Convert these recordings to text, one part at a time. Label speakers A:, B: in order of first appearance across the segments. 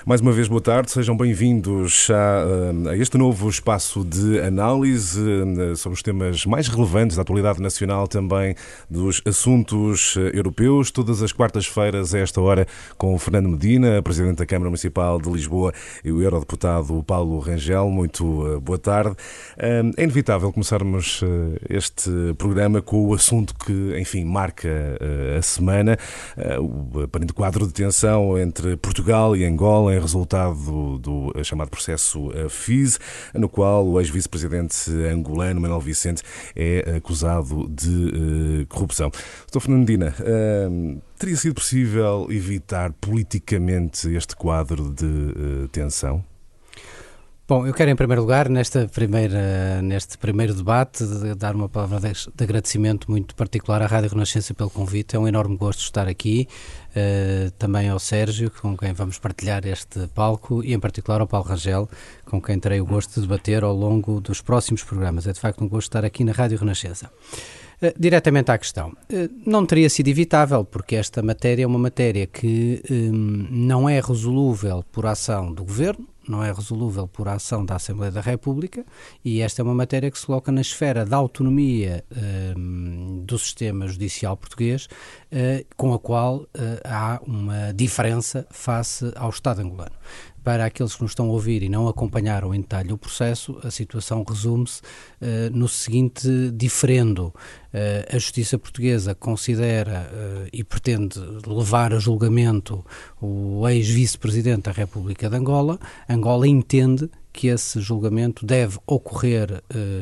A: Mais uma vez, boa tarde, sejam bem-vindos a este novo espaço de análise sobre os temas mais relevantes da atualidade nacional, também dos assuntos europeus, todas as quartas-feiras a esta hora com o Fernando Medina, Presidente da Câmara Municipal de Lisboa, e o Eurodeputado Paulo Rangel. Muito boa tarde. É inevitável começarmos este programa com o assunto que, enfim, marca a semana, o aparente quadro de tensão entre Portugal e Angola em resultado do chamado processo FIS, no qual o ex-vice-presidente angolano Manuel Vicente é acusado de corrupção. Sr. Fernando Medina, teria sido possível evitar politicamente este quadro de tensão?
B: Bom, eu quero em primeiro lugar, neste primeiro debate, dar uma palavra de agradecimento muito particular à Rádio Renascença pelo convite. É um enorme gosto estar aqui, também ao Sérgio, com quem vamos partilhar este palco, e em particular ao Paulo Rangel, com quem terei o gosto de debater ao longo dos próximos programas. É de facto um gosto estar aqui na Rádio Renascença. Diretamente à questão, não teria sido evitável, porque esta matéria é uma matéria que não é resolúvel por ação do Governo, não é resolúvel por ação da Assembleia da República, e esta é uma matéria que se coloca na esfera da autonomia do sistema judicial português, com a qual há uma diferença face ao Estado angolano. Para aqueles que nos estão a ouvir e não acompanharam em detalhe o processo, a situação resume-se no seguinte diferendo. A Justiça Portuguesa considera e pretende levar a julgamento o ex-vice-presidente da República de Angola. Angola entende que esse julgamento deve ocorrer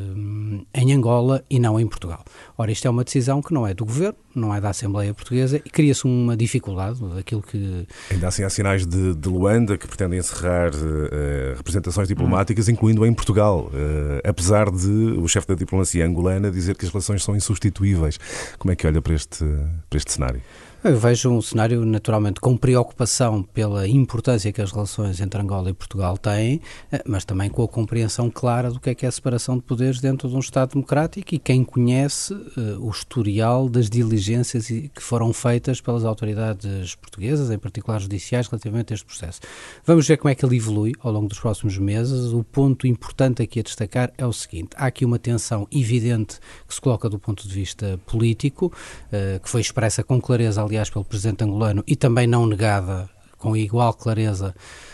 B: em Angola e não em Portugal. Ora, isto é uma decisão que não é do Governo, não é da Assembleia Portuguesa, e cria-se uma dificuldade daquilo que...
A: Ainda assim há sinais de Luanda que pretendem encerrar representações diplomáticas, incluindo em Portugal, apesar de o chefe da diplomacia angolana dizer que as relações são insubstituíveis. Como é que olha para este cenário?
B: Eu vejo um cenário, naturalmente, com preocupação pela importância que as relações entre Angola e Portugal têm, mas também com a compreensão clara do que é a separação de poderes dentro de um Estado democrático, e quem conhece o historial das diligências que foram feitas pelas autoridades portuguesas, em particular judiciais, relativamente a este processo. Vamos ver como é que ele evolui ao longo dos próximos meses. O ponto importante aqui a destacar é o seguinte: há aqui uma tensão evidente que se coloca do ponto de vista político, que foi expressa com clareza, aliás, pelo presidente angolano, e também não negada com igual clareza,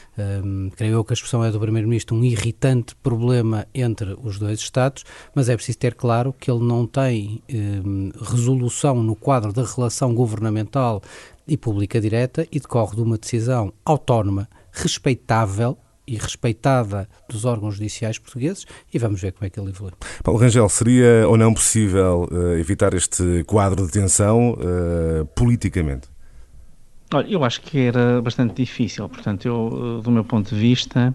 B: creio eu que a expressão é do primeiro-ministro, um irritante problema entre os dois Estados, mas é preciso ter claro que ele não tem resolução no quadro da relação governamental e pública direta, e decorre de uma decisão autónoma, respeitável e respeitada dos órgãos judiciais portugueses, e vamos ver como é que ele evolui.
A: Paulo Rangel, seria ou não possível evitar este quadro de tensão politicamente?
C: Olha, eu acho que era bastante difícil. Portanto, eu, do meu ponto de vista,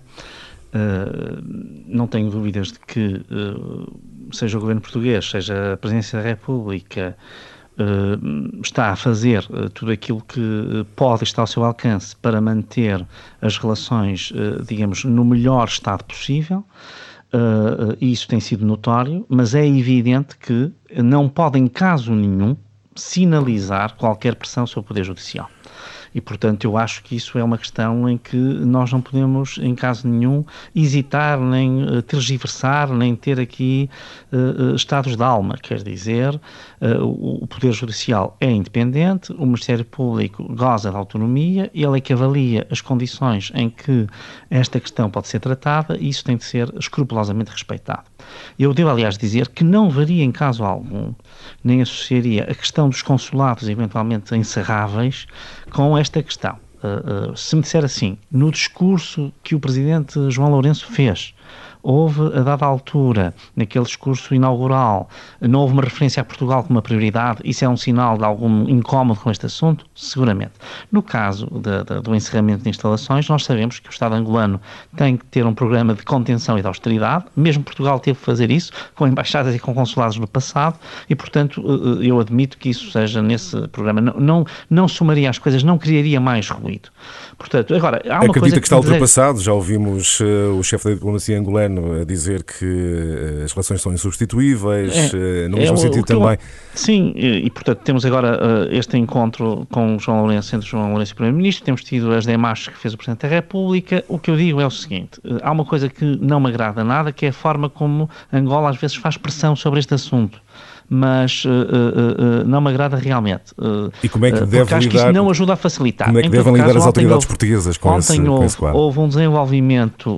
C: não tenho dúvidas de que, seja o governo português, seja a Presidência da República, está a fazer tudo aquilo que pode estar ao seu alcance para manter as relações, digamos, no melhor estado possível, e isso tem sido notório, mas é evidente que não pode em caso nenhum sinalizar qualquer pressão sobre o Poder Judicial. E, portanto, eu acho que isso é uma questão em que nós não podemos, em caso nenhum, hesitar, nem tergiversar, nem ter aqui estados de alma. Quer dizer, o Poder Judicial é independente, o Ministério Público goza de autonomia, e ele é que avalia as condições em que esta questão pode ser tratada, e isso tem de ser escrupulosamente respeitado. Eu devo, aliás, dizer que não varia em caso algum, nem associaria a questão dos consulados eventualmente encerráveis com esta questão. Se me disser assim, no discurso que o Presidente João Lourenço fez, houve, a dada altura, naquele discurso inaugural, não houve uma referência a Portugal como uma prioridade, isso é um sinal de algum incómodo com este assunto? Seguramente. No caso do encerramento de instalações, nós sabemos que o Estado angolano tem que ter um programa de contenção e de austeridade, mesmo Portugal teve que fazer isso, com embaixadas e com consulados no passado, e, portanto, eu admito que isso seja nesse programa. Não somaria as coisas, não criaria mais ruído. Portanto, agora, há uma
A: Acredita
C: coisa
A: que está ultrapassado? Já ouvimos o chefe da diplomacia angolana Governo, a dizer que as relações são insubstituíveis, no mesmo sentido também.
C: Sim, e portanto temos agora este encontro com o João Lourenço, entre o João Lourenço e o Primeiro-Ministro, temos tido as demarches que fez o Presidente da República. O que eu digo é o seguinte, há uma coisa que não me agrada nada, que é a forma como Angola às vezes faz pressão sobre este assunto. Mas não me agrada realmente.
A: E como é que deve
C: acho que isso não ajuda a facilitar.
A: Como é que devem lidar as autoridades portuguesas com esse quadro?
C: Houve um desenvolvimento,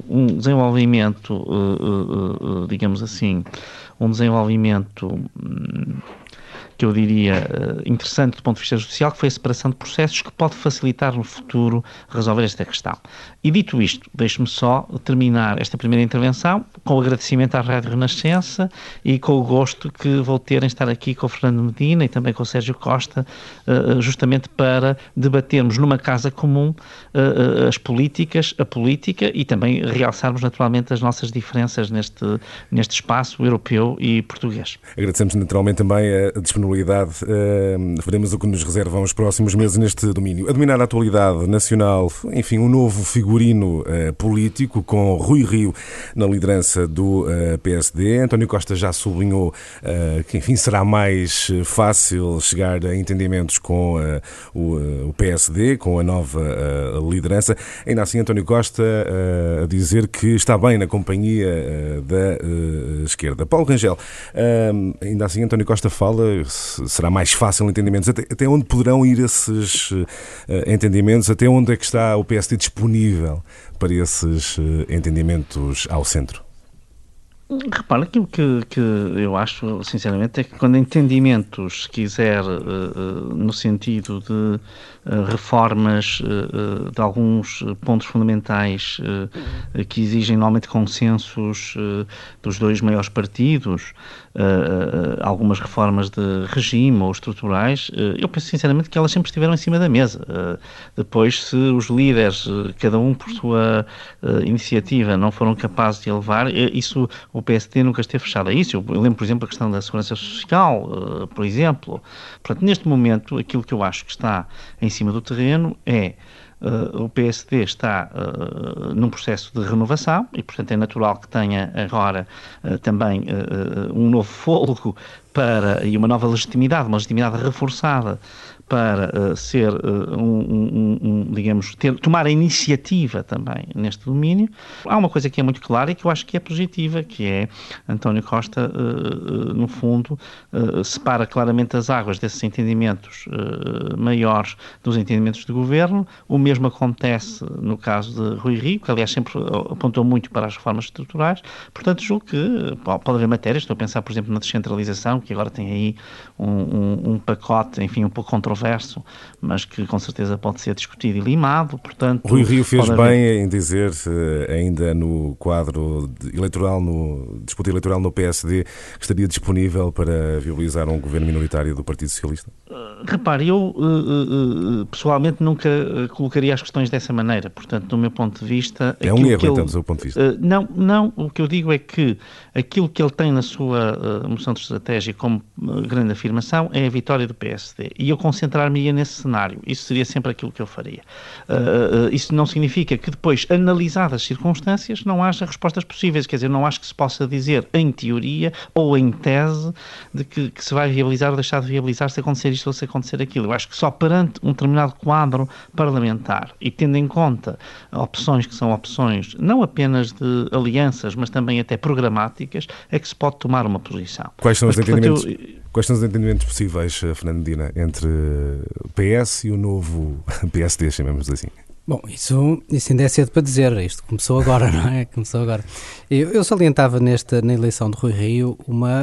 C: digamos assim, que eu diria interessante do ponto de vista judicial, que foi a separação de processos, que pode facilitar no futuro resolver esta questão. E dito isto, deixe-me só terminar esta primeira intervenção com o agradecimento à Rádio Renascença e com o gosto que vou ter em estar aqui com o Fernando Medina e também com o Sérgio Costa, justamente para debatermos numa casa comum a política e também realçarmos naturalmente as nossas diferenças neste espaço europeu e português.
A: Agradecemos naturalmente também a disponibilidade. Veremos o que nos reservam os próximos meses neste domínio. A dominar a atualidade nacional, enfim, um novo figurino político com Rui Rio na liderança do PSD. António Costa já sublinhou que, enfim, será mais fácil chegar a entendimentos com o PSD, com a nova liderança. Ainda assim, António Costa a dizer que está bem na companhia da esquerda. Paulo Rangel, ainda assim, António Costa fala, será mais fácil entendimentos. Até onde poderão ir esses entendimentos? Até onde é que está o PSD disponível para esses entendimentos ao centro?
C: Repara, aquilo que eu acho, sinceramente, é que quando entendimentos quiser no sentido de reformas de alguns pontos fundamentais que exigem normalmente consensos dos dois maiores partidos, algumas reformas de regime ou estruturais, eu penso sinceramente que elas sempre estiveram em cima da mesa. Depois, se os líderes, cada um por sua iniciativa, não foram capazes de elevar, isso o PSD nunca esteve fechado a isso. Eu lembro, por exemplo, a questão da segurança social, por exemplo. Portanto, neste momento, aquilo que eu acho que está em cima do terreno é o PSD está num processo de renovação e, portanto, é natural que tenha agora também um novo fôlego e uma nova legitimidade, uma legitimidade reforçada para ser digamos, tomar a iniciativa também neste domínio. Há uma coisa que é muito clara e que eu acho que é positiva, que é António Costa, no fundo, separa claramente as águas desses entendimentos maiores dos entendimentos de governo. O mesmo acontece no caso de Rui Rio, que aliás sempre apontou muito para as reformas estruturais. Portanto, julgo que pode haver matérias, estou a pensar, por exemplo, na descentralização, que agora tem aí um pacote, enfim, um pouco controverso, mas que com certeza pode ser discutido e limado. Portanto,
A: Rui Rio fez bem em dizer, ainda no quadro eleitoral, no disputa eleitoral no PSD, que estaria disponível para viabilizar um governo minoritário do Partido Socialista?
C: Repare, eu pessoalmente nunca colocaria as questões dessa maneira. Portanto, do meu ponto de vista...
A: É um erro, então, do seu ponto de vista.
C: Não, o que eu digo é que aquilo que ele tem na sua moção de estratégia como grande afirmação é a vitória do PSD. E eu concentrar-me-ia nesse cenário. Isso seria sempre aquilo que eu faria. Isso não significa que depois, analisadas as circunstâncias, não haja respostas possíveis. Quer dizer, não acho que se possa dizer em teoria ou em tese de que se vai viabilizar ou deixar de viabilizar se acontecer isto ou se acontecer aquilo. Eu acho que só perante um determinado quadro parlamentar e tendo em conta opções que são opções não apenas de alianças, mas também até programáticas, é que se pode tomar uma posição.
A: Quais são os entendimentos possíveis, Fernando Medina, entre o PS e o novo PSD, chamemos assim?
B: Bom, isso ainda é cedo para dizer, isto começou agora, não é? Começou agora. Eu salientava na eleição de Rui Rio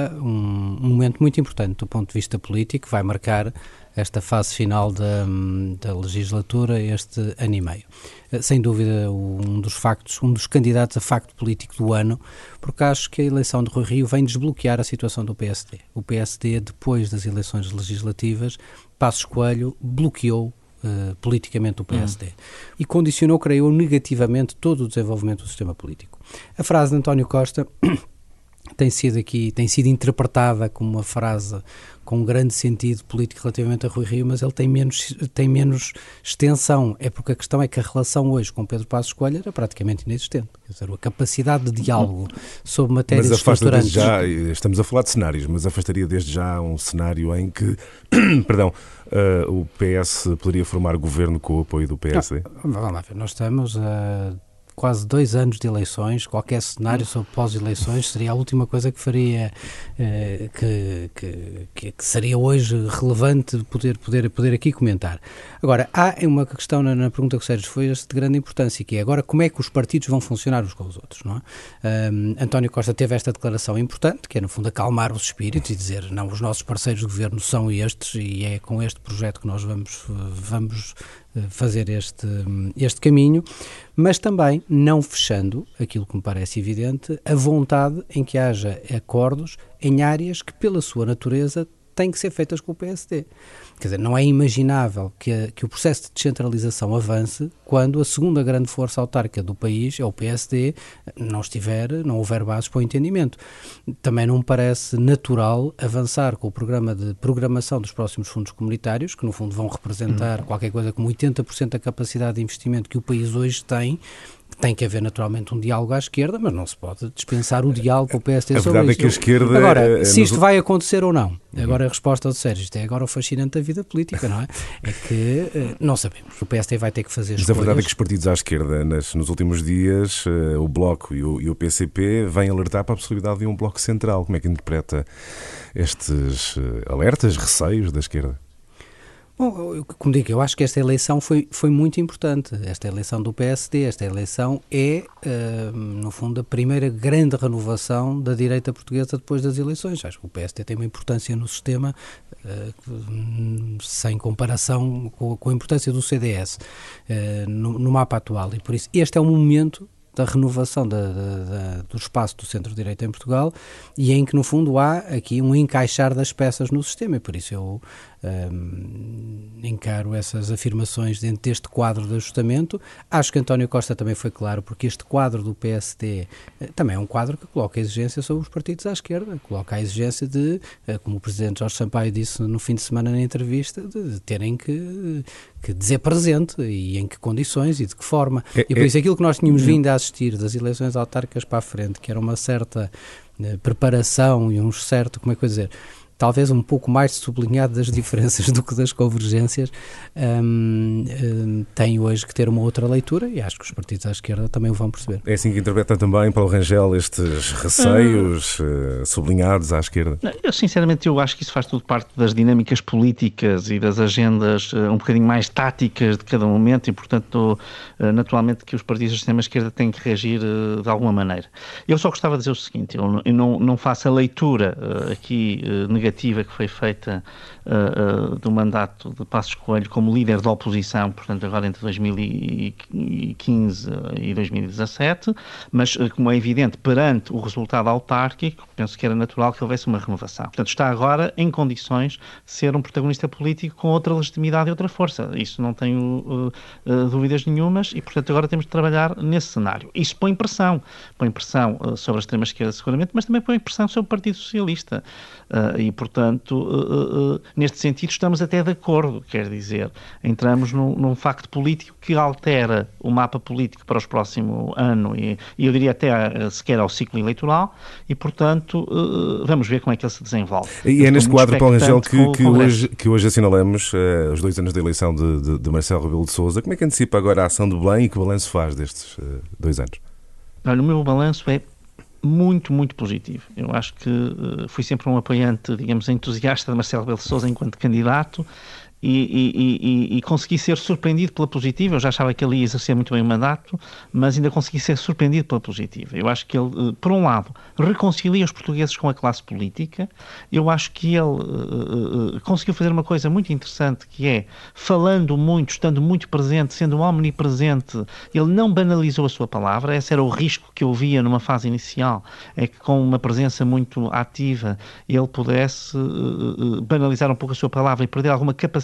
B: um momento muito importante do ponto de vista político, que vai marcar esta fase final da legislatura, este ano e meio. Sem dúvida, um dos candidatos a facto político do ano, porque acho que a eleição de Rui Rio vem desbloquear a situação do PSD. O PSD, depois das eleições legislativas, Passos Coelho bloqueou politicamente o PSD e condicionou, creio eu, negativamente todo o desenvolvimento do sistema político. A frase de António Costa tem sido interpretada como uma frase com um grande sentido político relativamente a Rui Rio, mas ele tem menos extensão. É porque a questão é que a relação hoje com Pedro Passos Coelho era praticamente inexistente. Quer dizer, a capacidade de diálogo sobre matérias estruturantes...
A: Já, estamos a falar de cenários, mas afastaria desde já um cenário em que, perdão, o PS poderia formar governo com o apoio do PSD?
B: Vamos lá ver, nós estamos a quase 2 anos de eleições. Qualquer cenário sobre pós-eleições seria a última coisa que faria, que seria hoje relevante poder aqui comentar. Agora, há uma questão na pergunta que o Sérgio fez de grande importância, que é agora como é que os partidos vão funcionar uns com os outros, não é? António Costa teve esta declaração importante, que é no fundo acalmar os espíritos e dizer, não, os nossos parceiros de governo são estes e é com este projeto que nós vamos fazer este caminho, mas também não fechando, aquilo que me parece evidente, a vontade em que haja acordos em áreas que, pela sua natureza, têm que ser feitas com o PSD. Quer dizer, não é imaginável que o processo de descentralização avance quando a segunda grande força autárquica do país, é o PSD, não houver bases para o entendimento. Também não me parece natural avançar com o programa de programação dos próximos fundos comunitários, que no fundo vão representar qualquer coisa como 80% da capacidade de investimento que o país hoje tem. Tem que haver naturalmente um diálogo à esquerda, mas não se pode dispensar o diálogo com o PSD sobre isso. A
A: verdade é que a esquerda...
B: Agora, se isto vai acontecer ou não, agora a resposta do Sérgio, isto é agora o fascinante da vida política, não é? É que não sabemos, o PSD vai ter que fazer escolhas.
A: Mas a verdade é que os partidos à esquerda, nos últimos dias, o Bloco e o PCP, vêm alertar para a possibilidade de um Bloco central. Como é que interpreta estes alertas, receios da esquerda?
B: Bom, como digo, eu acho que esta eleição foi muito importante. Esta eleição do PSD, esta eleição é, no fundo, a primeira grande renovação da direita portuguesa depois das eleições. Acho que o PSD tem uma importância no sistema sem comparação com a importância do CDS no mapa atual. E por isso, este é o momento da renovação do espaço do centro-direita em Portugal e em que, no fundo, há aqui um encaixar das peças no sistema. E por isso eu encaro essas afirmações dentro deste quadro de ajustamento. Acho que António Costa também foi claro, porque este quadro do PSD também é um quadro que coloca a exigência sobre os partidos à esquerda, coloca a exigência de, como o Presidente Jorge Sampaio disse no fim de semana na entrevista, de terem que dizer presente e em que condições e de que forma. E por isso aquilo que nós tínhamos vindo a assistir das eleições autárquicas para a frente, que era uma certa preparação e um certo, como é que eu dizer, talvez um pouco mais sublinhado das diferenças do que das convergências, tem hoje que ter uma outra leitura e acho que os partidos à esquerda também o vão perceber.
A: É assim que interpreta também, Paulo Rangel, estes receios sublinhados à esquerda?
C: Eu sinceramente acho que isso faz tudo parte das dinâmicas políticas e das agendas um bocadinho mais táticas de cada momento e, portanto, naturalmente que os partidos de extrema-esquerda têm que reagir de alguma maneira. Eu só gostava de dizer o seguinte, eu não faço a leitura aqui negativa que foi feita do mandato de Passos Coelho como líder da oposição, portanto agora entre 2015 e 2017, mas como é evidente perante o resultado autárquico, penso que era natural que houvesse uma renovação. Portanto está agora em condições de ser um protagonista político com outra legitimidade e outra força. Isso não tenho dúvidas nenhumas e portanto agora temos de trabalhar nesse cenário. Isso põe pressão sobre a extrema-esquerda seguramente, mas também põe pressão sobre o Partido Socialista. E, portanto, neste sentido estamos até de acordo, quer dizer, entramos num facto político que altera o mapa político para os próximos anos e eu diria até sequer ao ciclo eleitoral e, portanto, vamos ver como é que ele se desenvolve.
A: E é neste quadro, Paulo Rangel, que hoje assinalamos os 2 anos da eleição de Marcelo Rebelo de Sousa. Como é que antecipa agora a ação do Belém e que balanço faz destes 2 anos?
C: Olha, o meu balanço é muito, muito positivo. Eu acho que fui sempre um apoiante, digamos, entusiasta de Marcelo Rebelo de Sousa enquanto candidato e consegui ser surpreendido pela positiva. Eu já achava que ele ia exercer muito bem o mandato, mas ainda consegui ser surpreendido pela positiva. Eu acho que ele, por um lado, reconcilia os portugueses com a classe política. Eu acho que ele conseguiu fazer uma coisa muito interessante, que é, falando muito, estando muito presente, sendo omnipresente, ele não banalizou a sua palavra. Esse era o risco que eu via numa fase inicial, é que com uma presença muito ativa ele pudesse banalizar um pouco a sua palavra e perder alguma capacidade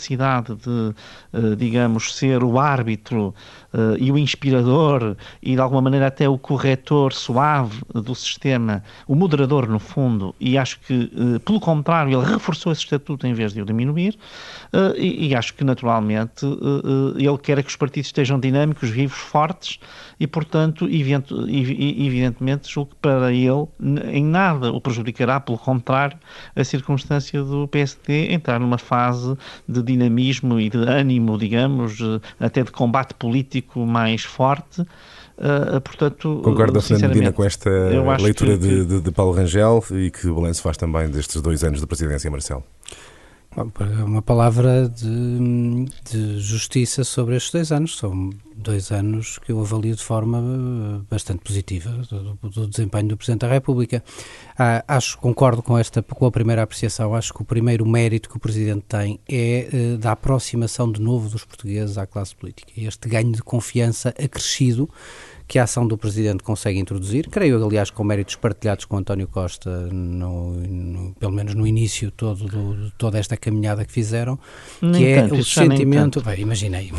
C: capacidade de, digamos, ser o árbitro e o inspirador e de alguma maneira até o corretor suave do sistema, o moderador no fundo, e acho que, pelo contrário, ele reforçou esse estatuto em vez de o diminuir, e acho que naturalmente ele quer que os partidos estejam dinâmicos, vivos, fortes, e portanto, evidentemente, julgo que para ele em nada o prejudicará, pelo contrário, a circunstância do PSD entrar numa fase de dinamismo e de ânimo, digamos, até de combate político mais forte. Portanto,
A: concorda, Fernando Medina, com esta leitura de Paulo Rangel, e que balanço faz também destes 2 anos de presidência, Marcelo?
B: Uma palavra de justiça sobre estes 2 anos. São 2 anos que eu avalio de forma bastante positiva do desempenho do Presidente da República. Concordo com a primeira apreciação. Acho que o primeiro mérito que o Presidente tem é da aproximação de novo dos portugueses à classe política. Este ganho de confiança acrescido que a ação do Presidente consegue introduzir, creio, aliás, com méritos partilhados com António Costa, pelo menos no início de toda esta caminhada que fizeram, que é o sentimento... Imaginei.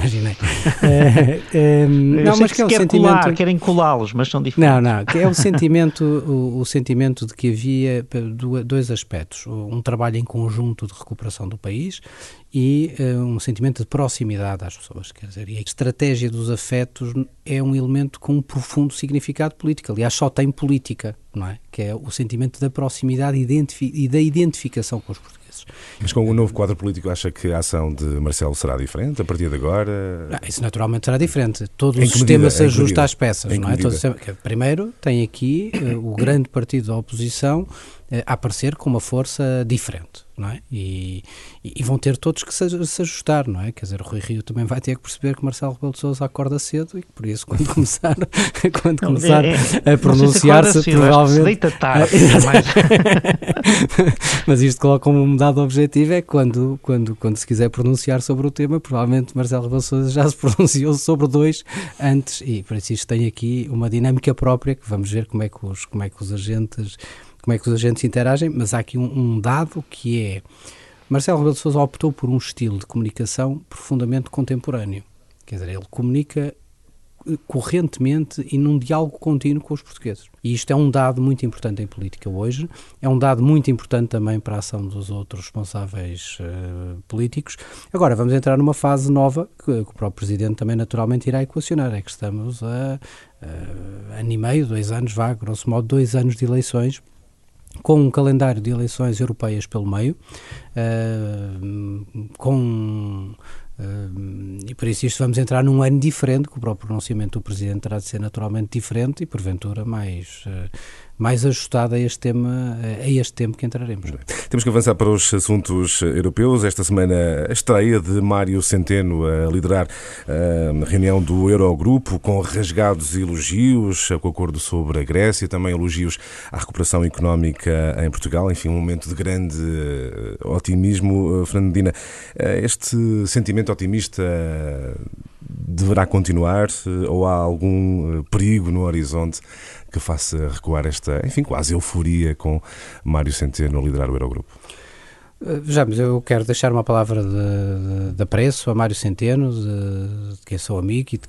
C: Não, mas que é o sentimento... Querem colá-los, mas são diferentes.
B: Não, que é o sentimento de que havia 2 aspectos. Um trabalho em conjunto de recuperação do país e um sentimento de proximidade às pessoas, quer dizer, e a estratégia dos afetos é um elemento com um profundo significado político, aliás só tem política, não é? Que é o sentimento da proximidade e da identificação com os portugueses.
A: Mas com o novo quadro político, acha que a ação de Marcelo será diferente a partir de agora?
B: Isso naturalmente será diferente. Todo o sistema se ajusta às peças, não é? Primeiro tem aqui o grande partido da oposição a aparecer com uma força diferente, não é? E vão ter todos que se ajustar, não é? Quer dizer, o Rui Rio também vai ter que perceber que Marcelo Rebelo de Sousa acorda cedo e que por isso quando começar a pronunciar-se provavelmente...
C: Se deita tarde.
B: Mas isto coloca como um dado objetivo é que quando se quiser pronunciar sobre o tema, provavelmente Marcelo Rebelo de Sousa já se pronunciou sobre 2 antes e por isso isto tem aqui uma dinâmica própria que vamos ver como é que os agentes interagem, mas há aqui um dado que é Marcelo Rebelo de Sousa optou por um estilo de comunicação profundamente contemporâneo, quer dizer, ele comunica correntemente e num diálogo contínuo com os portugueses. E isto é um dado muito importante em política hoje, é um dado muito importante também para a ação dos outros responsáveis políticos. Agora, vamos entrar numa fase nova que o próprio Presidente também naturalmente irá equacionar, é que estamos a ano e meio, 2 anos, grosso modo 2 anos de eleições, com um calendário de eleições europeias pelo meio, e por isso vamos entrar num ano diferente, que o próprio pronunciamento do Presidente terá de ser naturalmente diferente e porventura mais ajustado a este tempo que entraremos.
A: Temos que avançar para os assuntos europeus. Esta semana a estreia de Mário Centeno a liderar a reunião do Eurogrupo, com rasgados elogios com o acordo sobre a Grécia, também elogios à recuperação económica em Portugal, enfim, um momento de grande otimismo. Fernando Medina, este sentimento otimista deverá continuar ou há algum perigo no horizonte que faça recuar esta, enfim, quase euforia com Mário Centeno a liderar o Eurogrupo?
B: Vejamos, eu quero deixar uma palavra de apreço a Mário Centeno, de quem sou amigo e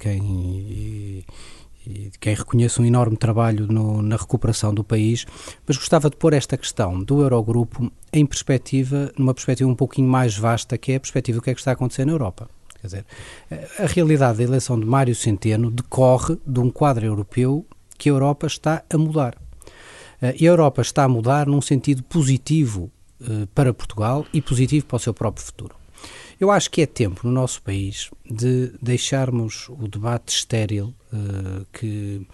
B: de quem reconheço um enorme trabalho na recuperação do país, mas gostava de pôr esta questão do Eurogrupo numa perspectiva um pouquinho mais vasta, que é a perspectiva do que é que está a acontecer na Europa. Quer dizer, a realidade da eleição de Mário Centeno decorre de um quadro europeu que a Europa está a mudar. E a Europa está a mudar num sentido positivo para Portugal e positivo para o seu próprio futuro. Eu acho que é tempo no nosso país de deixarmos o debate estéril que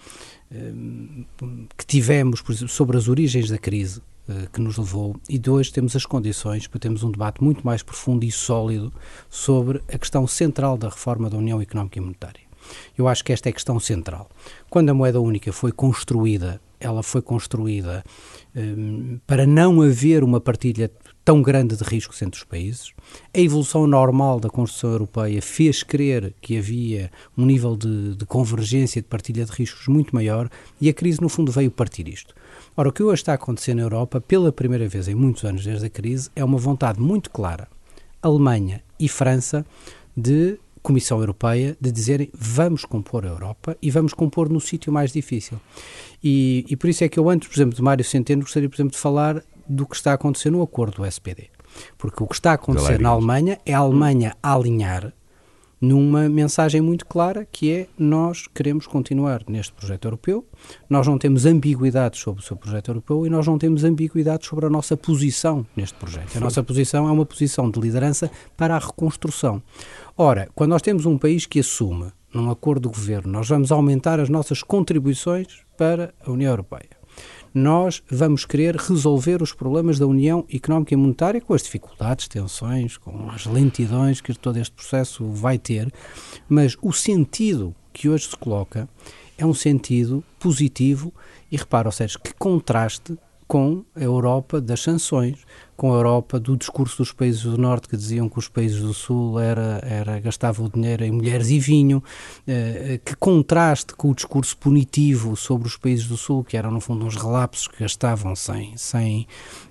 B: tivemos, por exemplo, sobre as origens da crise que nos levou, e de hoje temos as condições para termos um debate muito mais profundo e sólido sobre a questão central da reforma da União Económica e Monetária. Eu acho que esta é a questão central. Quando a moeda única foi construída, ela foi construída para não haver uma partilha tão grande de riscos entre os países. A evolução normal da construção europeia fez crer que havia um nível de convergência, de partilha de riscos muito maior, e a crise, no fundo, veio partir isto. Ora, o que hoje está a acontecer na Europa, pela primeira vez em muitos anos desde a crise, é uma vontade muito clara Alemanha e França de Comissão Europeia de dizerem vamos compor a Europa e vamos compor no sítio mais difícil. E por isso é que eu antes, por exemplo, de Mário Centeno, gostaria, por exemplo, de falar do que está a acontecer no acordo do SPD. Porque o que está a acontecer na Alemanha é a Alemanha a alinhar numa mensagem muito clara, que é: nós queremos continuar neste projeto europeu, nós não temos ambiguidades sobre o seu projeto europeu e nós não temos ambiguidades sobre a nossa posição neste projeto. A nossa posição é uma posição de liderança para a reconstrução. Ora, quando nós temos um país que assume, num acordo de governo, nós vamos aumentar as nossas contribuições para a União Europeia, nós vamos querer resolver os problemas da União Económica e Monetária com as dificuldades, tensões, com as lentidões que todo este processo vai ter, mas o sentido que hoje se coloca é um sentido positivo e, repara, ou seja, que contraste com a Europa das sanções, com a Europa do discurso dos países do Norte que diziam que os países do Sul gastavam o dinheiro em mulheres e vinho, que contraste com o discurso punitivo sobre os países do Sul, que eram no fundo uns relapsos que gastavam sem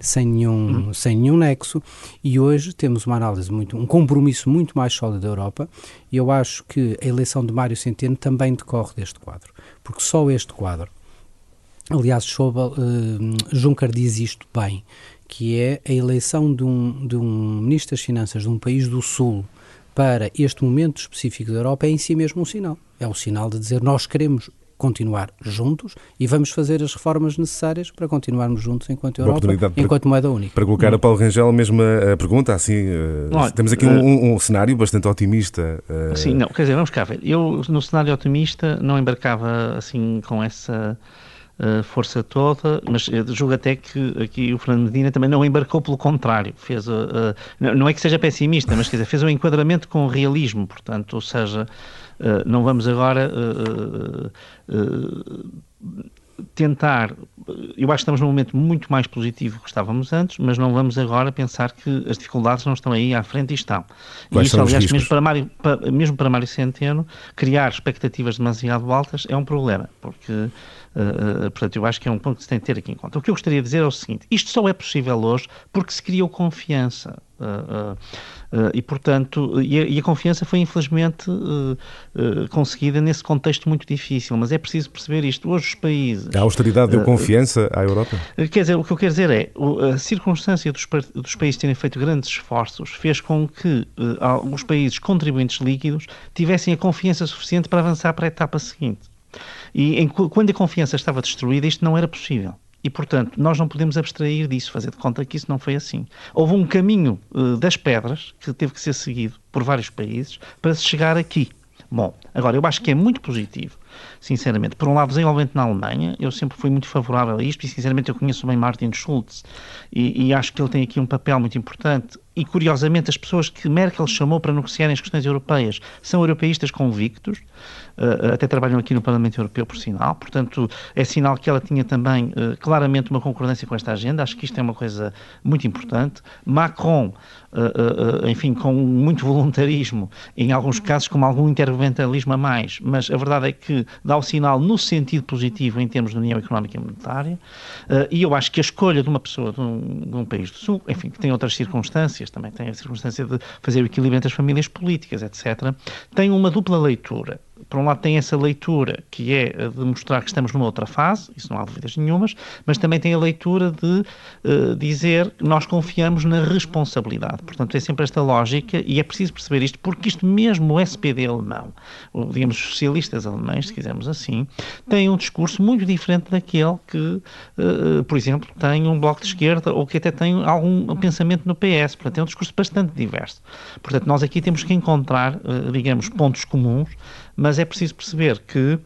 B: nenhum nexo, e hoje temos uma análise, um compromisso muito mais sólido da Europa, e eu acho que a eleição de Mário Centeno também decorre deste quadro, porque só este quadro, aliás, Juncker diz isto bem, que é a eleição de um Ministro das Finanças de um país do Sul para este momento específico da Europa é em si mesmo um sinal. É um sinal de dizer: nós queremos continuar juntos e vamos fazer as reformas necessárias para continuarmos juntos enquanto Europa, enquanto moeda única.
A: Para colocar a Paulo Rangel a mesma pergunta, assim, temos aqui um cenário bastante otimista.
C: Sim, não, quer dizer, vamos cá ver. Eu, no cenário otimista, não embarcava assim com essa força toda, mas julgo até que aqui o Fernando Medina também não embarcou, pelo contrário, não é que seja pessimista, mas quer dizer, fez um enquadramento com realismo, portanto, ou seja, não vamos agora tentar, eu acho que estamos num momento muito mais positivo que estávamos antes, mas não vamos agora pensar que as dificuldades não estão aí à frente, e estão. E isso, aliás, mesmo para Mário Centeno, criar expectativas demasiado altas é um problema, porque portanto, eu acho que é um ponto que se tem de ter aqui em conta. O que eu gostaria de dizer é o seguinte: isto só é possível hoje porque se criou confiança. E, portanto, a confiança foi, infelizmente, conseguida nesse contexto muito difícil, mas é preciso perceber isto. Hoje os países...
A: A austeridade deu confiança à Europa?
C: Quer dizer, o que eu quero dizer é, a circunstância dos países terem feito grandes esforços fez com que os países contribuintes líquidos tivessem a confiança suficiente para avançar para a etapa seguinte. E quando a confiança estava destruída, isto não era possível. E, portanto, nós não podemos abstrair disso, fazer de conta que isso não foi assim. Houve um caminho das pedras que teve que ser seguido por vários países para se chegar aqui. Bom, agora, eu acho que é muito positivo, sinceramente. Por um lado, desenvolvimento na Alemanha, eu sempre fui muito favorável a isto e, sinceramente, eu conheço bem Martin Schulz e acho que ele tem aqui um papel muito importante. E, curiosamente, as pessoas que Merkel chamou para negociarem as questões europeias são europeístas convictos, até trabalham aqui no Parlamento Europeu, por sinal. Portanto, é sinal que ela tinha também claramente uma concordância com esta agenda. Acho que isto é uma coisa muito importante. Macron, enfim, com muito voluntarismo, em alguns casos com algum intervencionismo a mais, mas a verdade é que dá o sinal no sentido positivo em termos de União Económica e Monetária, e eu acho que a escolha de uma pessoa de um país do Sul, enfim, que tem outras circunstâncias, também tem a circunstância de fazer o equilíbrio entre as famílias políticas, etc., tem uma dupla leitura. Por um lado tem essa leitura que é de mostrar que estamos numa outra fase, isso não há dúvidas nenhumas, mas também tem a leitura de dizer que nós confiamos na responsabilidade. Portanto, é sempre esta lógica e é preciso perceber isto, porque isto mesmo o SPD alemão, ou, digamos, os socialistas alemães, se quisermos assim, têm um discurso muito diferente daquele que, por exemplo, tem um bloco de esquerda ou que até tem algum pensamento no PS. Portanto, é um discurso bastante diverso. Portanto, nós aqui temos que encontrar, digamos, pontos comuns, mas é preciso perceber que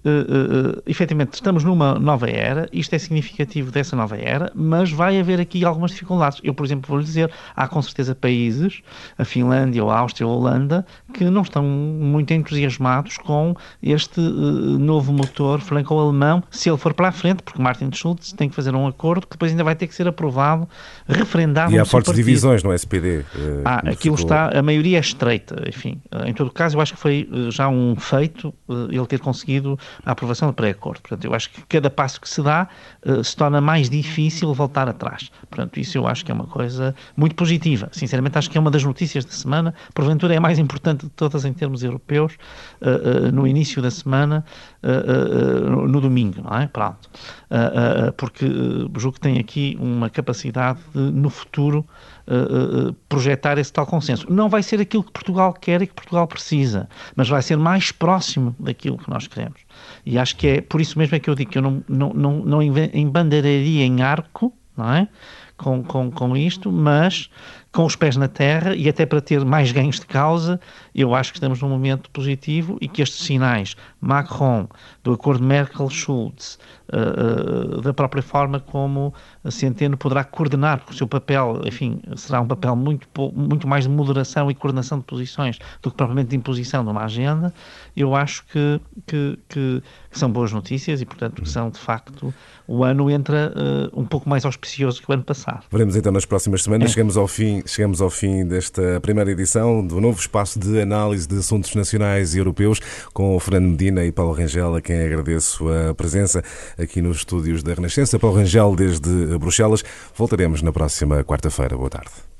C: efetivamente estamos numa nova era, isto é significativo dessa nova era, mas vai haver aqui algumas dificuldades. Eu, por exemplo, vou-lhe dizer, há com certeza países, a Finlândia, ou a Áustria, ou a Holanda, que não estão muito entusiasmados com este novo motor franco-alemão, se ele for para a frente, porque Martin Schulz tem que fazer um acordo que depois ainda vai ter que ser aprovado, referendado.
A: E há fortes divisões no SPD.
C: Aquilo está, a maioria é estreita, enfim. Em todo caso, eu acho que foi já um feito ele ter conseguido a aprovação do pré-acordo. Portanto, eu acho que cada passo que se dá se torna mais difícil voltar atrás. Portanto, isso eu acho que é uma coisa muito positiva. Sinceramente, acho que é uma das notícias da semana, porventura é a mais importante de todas em termos europeus, no início da semana, no domingo, não é? Pronto. Porque julgo que tem aqui uma capacidade de, no futuro, projetar esse tal consenso. Não vai ser aquilo que Portugal quer e que Portugal precisa, mas vai ser mais próximo daquilo que nós queremos. E acho que é por isso mesmo é que eu digo que eu não embandeiraria em arco, não é? Com isto, mas com os pés na terra e até para ter mais ganhos de causa, eu acho que estamos num momento positivo e que estes sinais, Macron, do acordo Merkel-Schulz, da própria forma como a Centeno poderá coordenar, porque o seu papel, enfim, será um papel muito mais de moderação e coordenação de posições do que propriamente de imposição de uma agenda, eu acho que são boas notícias e, portanto, que são, de facto, o ano entra um pouco mais auspicioso que o ano passado.
A: Veremos então nas próximas semanas. Chegamos ao fim desta primeira edição do novo espaço de análise de assuntos nacionais e europeus com o Fernando Medina e Paulo Rangel, a quem agradeço a presença aqui nos estúdios da Renascença. Paulo Rangel desde Bruxelas. Voltaremos na próxima quarta-feira. Boa tarde.